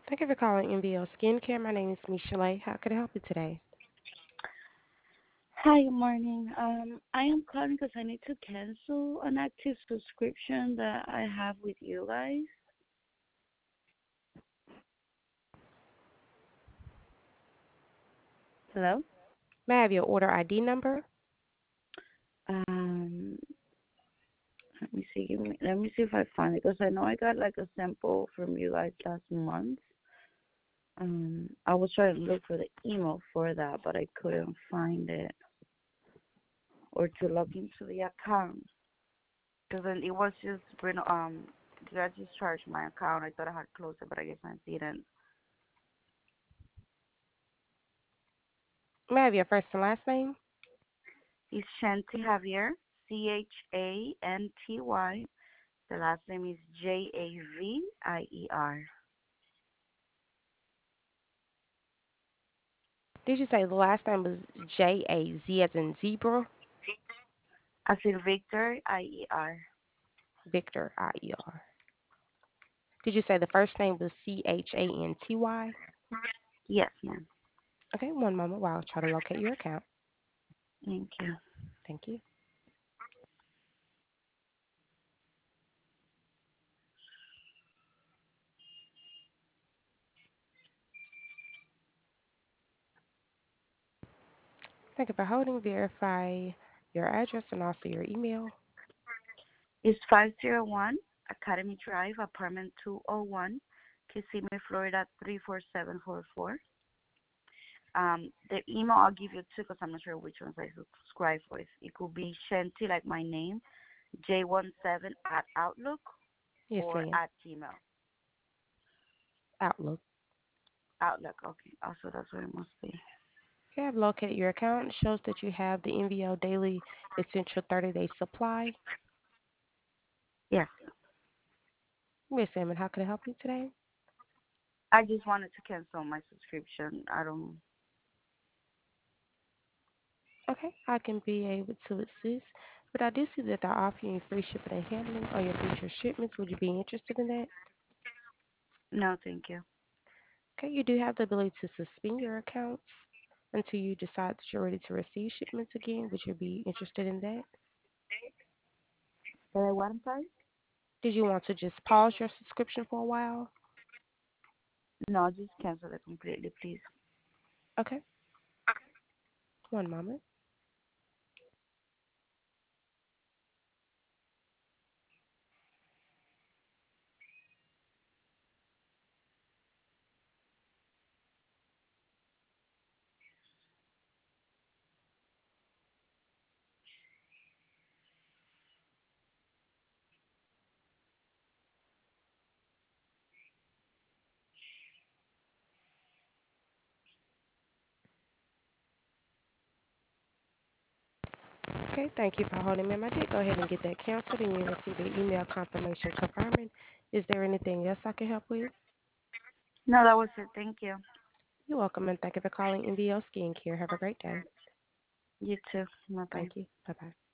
Thank you for calling NBL Skincare. My name is Michelle. How could I help you today? Hi, good morning. I am calling because I need to cancel an active subscription that I have with you guys. Hello? May I have your order ID number? Um, Let me see. Let me see if I find it because I know I got like a sample from you guys last month. I was trying to look for the email for that, but I couldn't find it or to log into the account because then it was just did I just charged my account? I thought I had closed it, but I guess I didn't. May I have your first and last name? It's Shanti Javier, Chanty. The last name is Javier. Did you say the last name was J-A-Z as in zebra? As in Victor, Ier. Victor, I-E-R. Did you say the first name was C-H-A-N-T-Y? Yes, ma'am. Okay, one moment while I try to locate your account. Thank you. Thank you. Thank you for holding. Verify your address and also your email. It's 501 Academy Drive, apartment 201, Kissimmee, Florida 34744. The email I'll give you two because I'm not sure which ones I subscribe with. It could be Shanti, like my name, J17 at Outlook Yes, or ma'am. at Gmail. Outlook. Outlook, okay. Also, that's what it must be. Okay, I've located your account. It shows that you have the NVO Daily Essential 30-day supply. Yes. Miss Salmon, how can I help you today? I just wanted to cancel my subscription. I don't. Okay, I can be able to assist, but I do see that they're offering free shipping and handling on your future shipments. Would you be interested in that? No, thank you. Okay, you do have the ability to suspend your accounts until you decide that you're ready to receive shipments again. Would you be interested in that? What? I'm sorry. Did you want to just pause your subscription for a while? No, just cancel it completely, please. Okay, one moment. Okay, thank you for holding, ma'am. I did go ahead and get that canceled, and you received an email confirmation confirming. Is there anything else I can help with? No, that was it. Thank you. You're welcome, and thank you for calling NBL Skincare. Have a great day. You too. Bye bye. Thank you. Bye bye.